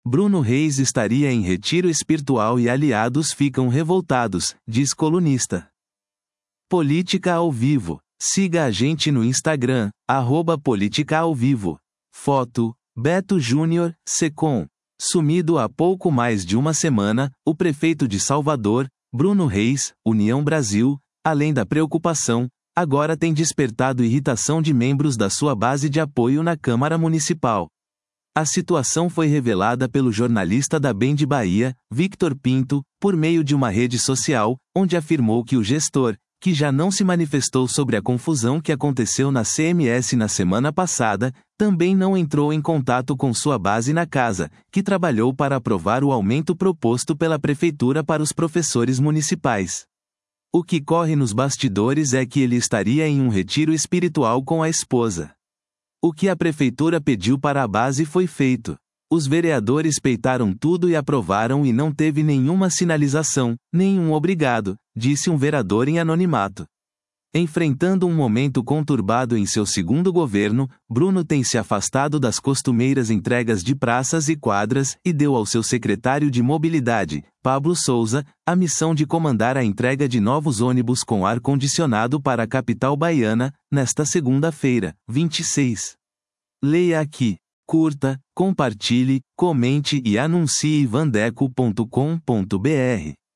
Bruno Reis estaria em retiro espiritual e aliados ficam revoltados, diz colunista. Política ao vivo. Siga a gente no Instagram, @politicaauvivo. Foto, Beto Júnior, Secom. Sumido há pouco mais de uma semana, o prefeito de Salvador, Bruno Reis, União Brasil, além da preocupação, agora tem despertado irritação de membros da sua base de apoio na Câmara Municipal. A situação foi revelada pelo jornalista da Bem de Bahia, Victor Pinto, por meio de uma rede social, onde afirmou que o gestor, que já não se manifestou sobre a confusão que aconteceu na CMS na semana passada, também não entrou em contato com sua base na casa, que trabalhou para aprovar o aumento proposto pela prefeitura para os professores municipais. O que corre nos bastidores é que ele estaria em um retiro espiritual com a esposa. O que a prefeitura pediu para a base foi feito. Os vereadores peitaram tudo e aprovaram e não teve nenhuma sinalização, nenhum obrigado, disse um vereador em anonimato. Enfrentando um momento conturbado em seu segundo governo, Bruno tem se afastado das costumeiras entregas de praças e quadras e deu ao seu secretário de Mobilidade, Pablo Souza, a missão de comandar a entrega de novos ônibus com ar-condicionado para a capital baiana, nesta segunda-feira, 26. Leia aqui. Curta, compartilhe, comente e anuncie vandeco.com.br.